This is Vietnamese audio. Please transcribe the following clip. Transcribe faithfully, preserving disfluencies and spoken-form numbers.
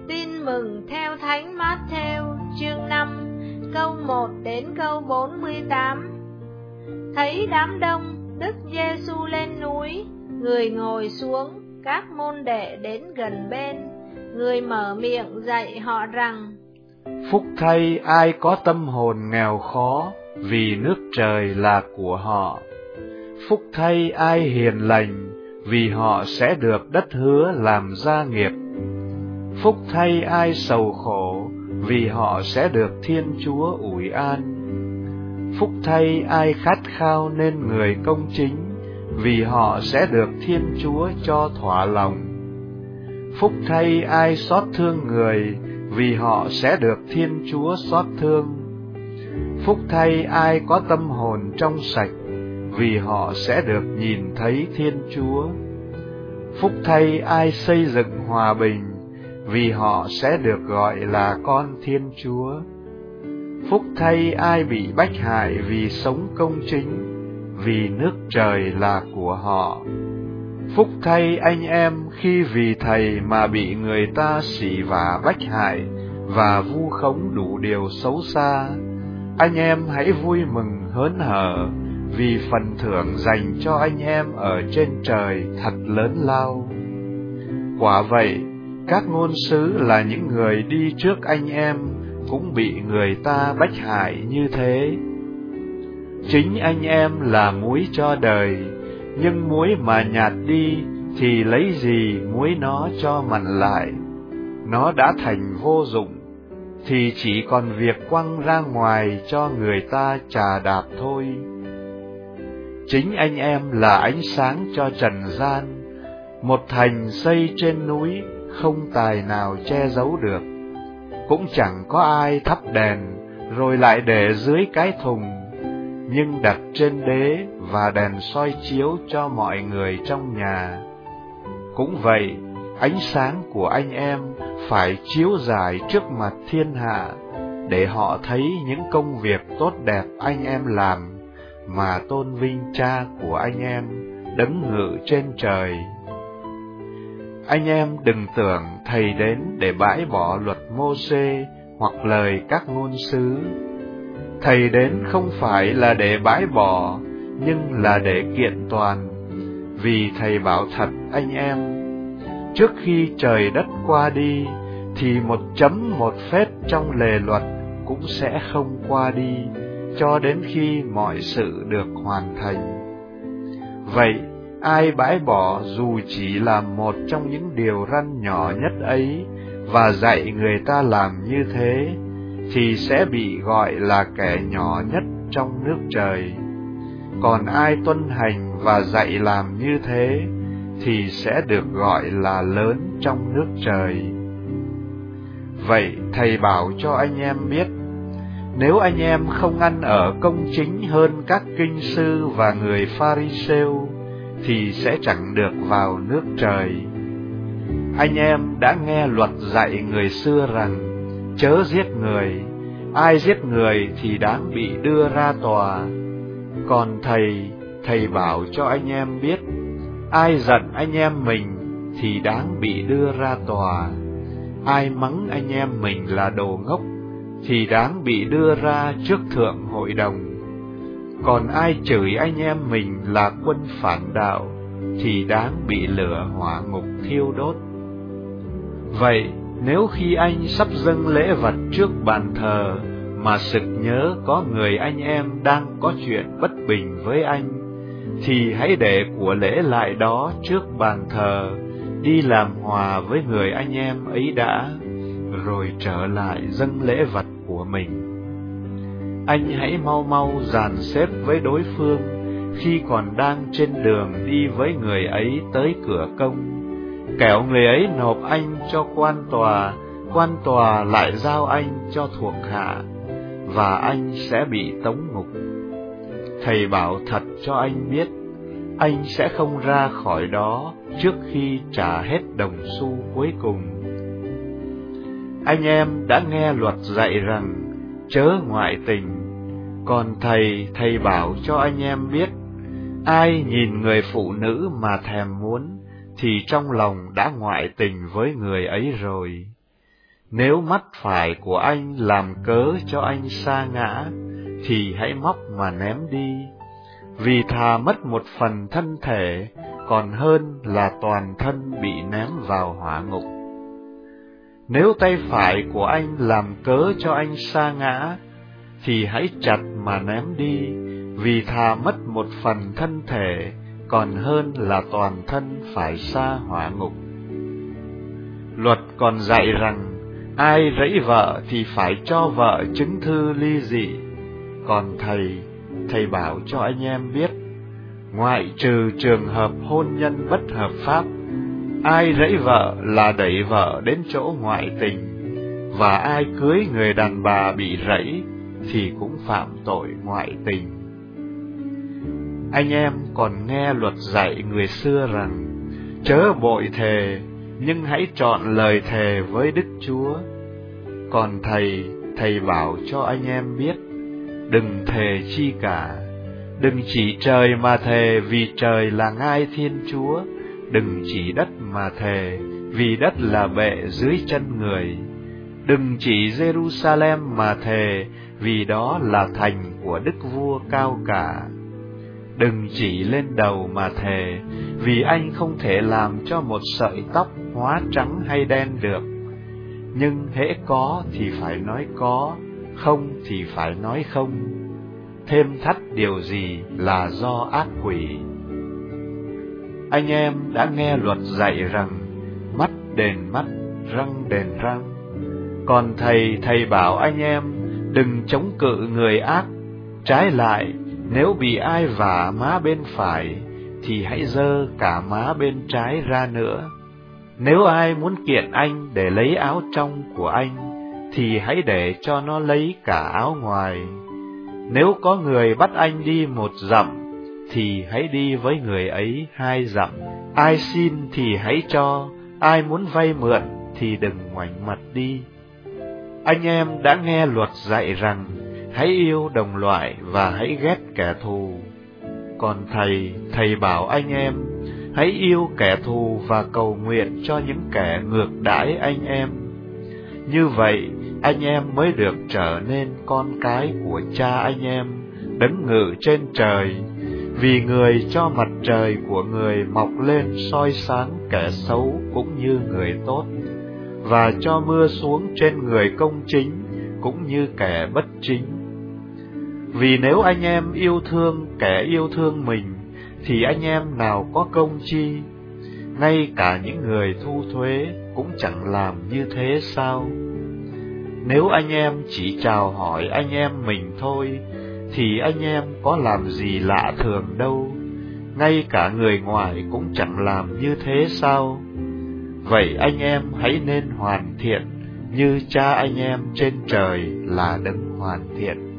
Tin mừng theo Thánh Mát-thêu chương năm câu một đến câu bốn mươi tám. Thấy đám đông, Đức Giê-xu lên núi, người ngồi xuống, các môn đệ đến gần bên, người mở miệng dạy họ rằng: Phúc thay ai có tâm hồn nghèo khó, vì nước trời là của họ. Phúc thay ai hiền lành, vì họ sẽ được đất hứa làm gia nghiệp. Phúc thay ai sầu khổ, vì họ sẽ được Thiên Chúa ủi an. Phúc thay ai khát khao nên người công chính, vì họ sẽ được Thiên Chúa cho thỏa lòng. Phúc thay ai xót thương người, vì họ sẽ được Thiên Chúa xót thương. Phúc thay ai có tâm hồn trong sạch, vì họ sẽ được nhìn thấy Thiên Chúa. Phúc thay ai xây dựng hòa bình, vì họ sẽ được gọi là con Thiên Chúa. Phúc thay ai bị bách hại vì sống công chính, vì nước trời là của họ. Phúc thay anh em khi vì Thầy mà bị người ta sỉ vả bách hại và vu khống đủ điều xấu xa. Anh em hãy vui mừng hớn hở, vì phần thưởng dành cho anh em ở trên trời thật lớn lao. Quả vậy, các ngôn sứ là những người đi trước anh em cũng bị người ta bách hại như thế. Chính anh em là muối cho đời, nhưng muối mà nhạt đi thì lấy gì muối nó cho mặn lại. Nó đã thành vô dụng, thì chỉ còn việc quăng ra ngoài cho người ta chà đạp thôi. Chính anh em là ánh sáng cho trần gian, một thành xây trên núi không tài nào che giấu được. Cũng chẳng có ai thắp đèn rồi lại để dưới cái thùng, nhưng đặt trên đế và đèn soi chiếu cho mọi người trong nhà. Cũng vậy, ánh sáng của anh em phải chiếu rải trước mặt thiên hạ, để họ thấy những công việc tốt đẹp anh em làm, mà tôn vinh Cha của anh em, đấng ngự trên trời. Anh em đừng tưởng Thầy đến để bãi bỏ luật Mô-sê hoặc lời các ngôn sứ. Thầy đến không phải là để bãi bỏ, nhưng là để kiện toàn. Vì Thầy bảo thật anh em, trước khi trời đất qua đi, thì một chấm một phết trong lề luật cũng sẽ không qua đi, cho đến khi mọi sự được hoàn thành. Vậy, ai bãi bỏ dù chỉ là một trong những điều răn nhỏ nhất ấy, và dạy người ta làm như thế, thì sẽ bị gọi là kẻ nhỏ nhất trong nước trời. Còn ai tuân hành và dạy làm như thế, thì sẽ được gọi là lớn trong nước trời. Vậy Thầy bảo cho anh em biết, nếu anh em không ăn ở công chính hơn các kinh sư và người Pha-ri-sêu, thì sẽ chẳng được vào nước trời. Anh em đã nghe luật dạy người xưa rằng, chớ giết người, ai giết người thì đáng bị đưa ra tòa. Còn Thầy, Thầy bảo cho anh em biết, ai giận anh em mình thì đáng bị đưa ra tòa. Ai mắng anh em mình là đồ ngốc thì đáng bị đưa ra trước thượng hội đồng. Còn ai chửi anh em mình là quân phản đạo thì đáng bị lửa hỏa ngục thiêu đốt. Vậy, nếu khi anh sắp dâng lễ vật trước bàn thờ mà sực nhớ có người anh em đang có chuyện bất bình với anh, thì hãy để của lễ lại đó trước bàn thờ, đi làm hòa với người anh em ấy đã, rồi trở lại dâng lễ vật của mình. Anh hãy mau mau dàn xếp với đối phương khi còn đang trên đường đi với người ấy tới cửa công, kẻo người ấy nộp anh cho quan tòa, quan tòa lại giao anh cho thuộc hạ, và anh sẽ bị tống ngục. Thầy bảo thật cho anh biết, anh sẽ không ra khỏi đó trước khi trả hết đồng xu cuối cùng. Anh em đã nghe luật dạy rằng, chớ ngoại tình. Còn Thầy, Thầy bảo cho anh em biết, ai nhìn người phụ nữ mà thèm muốn, thì trong lòng đã ngoại tình với người ấy rồi. Nếu mắt phải của anh làm cớ cho anh sa ngã, thì hãy móc mà ném đi, vì thà mất một phần thân thể, còn hơn là toàn thân bị ném vào hỏa ngục. Nếu tay phải của anh làm cớ cho anh sa ngã, thì hãy chặt mà ném đi, vì thà mất một phần thân thể, còn hơn là toàn thân phải sa hỏa ngục. Luật còn dạy rằng, ai rẫy vợ thì phải cho vợ chứng thư ly dị. Còn thầy, thầy bảo cho anh em biết, ngoại trừ trường hợp hôn nhân bất hợp pháp, ai rẫy vợ là đẩy vợ đến chỗ ngoại tình, và ai cưới người đàn bà bị rẫy thì cũng phạm tội ngoại tình. Anh em còn nghe luật dạy người xưa rằng, chớ bội thề, nhưng hãy chọn lời thề với Đức Chúa. Còn thầy, thầy bảo cho anh em biết, đừng thề chi cả, đừng chỉ trời mà thề, vì trời là ngai Thiên Chúa, đừng chỉ đất mà thề, vì đất là bệ dưới chân người, đừng chỉ Jerusalem mà thề, vì đó là thành của Đức Vua cao cả. Đừng chỉ lên đầu mà thề, vì anh không thể làm cho một sợi tóc hóa trắng hay đen được. Nhưng hễ có thì phải nói có, không thì phải nói không. Thêm thắt điều gì là do ác quỷ. Anh em đã nghe luật dạy rằng, mắt đền mắt, răng đền răng. Còn thầy, thầy bảo anh em, đừng chống cự người ác. Trái lại, nếu bị ai vả má bên phải, thì hãy giơ cả má bên trái ra nữa. Nếu ai muốn kiện anh để lấy áo trong của anh, thì hãy để cho nó lấy cả áo ngoài. Nếu có người bắt anh đi một dặm, thì hãy đi với người ấy hai dặm. Ai xin thì hãy cho, ai muốn vay mượn thì đừng ngoảnh mặt đi. Anh em đã nghe luật dạy rằng, hãy yêu đồng loại và hãy ghét kẻ thù. Còn thầy, thầy bảo anh em, hãy yêu kẻ thù và cầu nguyện cho những kẻ ngược đãi anh em. Như vậy, anh em mới được trở nên con cái của Cha anh em, đấng ngự trên trời, vì người cho mặt trời của người mọc lên soi sáng kẻ xấu cũng như người tốt, và cho mưa xuống trên người công chính cũng như kẻ bất chính. Vì nếu anh em yêu thương kẻ yêu thương mình, thì anh em nào có công chi? Ngay cả những người thu thuế cũng chẳng làm như thế sao? Nếu anh em chỉ chào hỏi anh em mình thôi, thì anh em có làm gì lạ thường đâu. Ngay cả người ngoài cũng chẳng làm như thế sao? Vậy anh em hãy nên hoàn thiện, như Cha anh em trên trời là đấng hoàn thiện.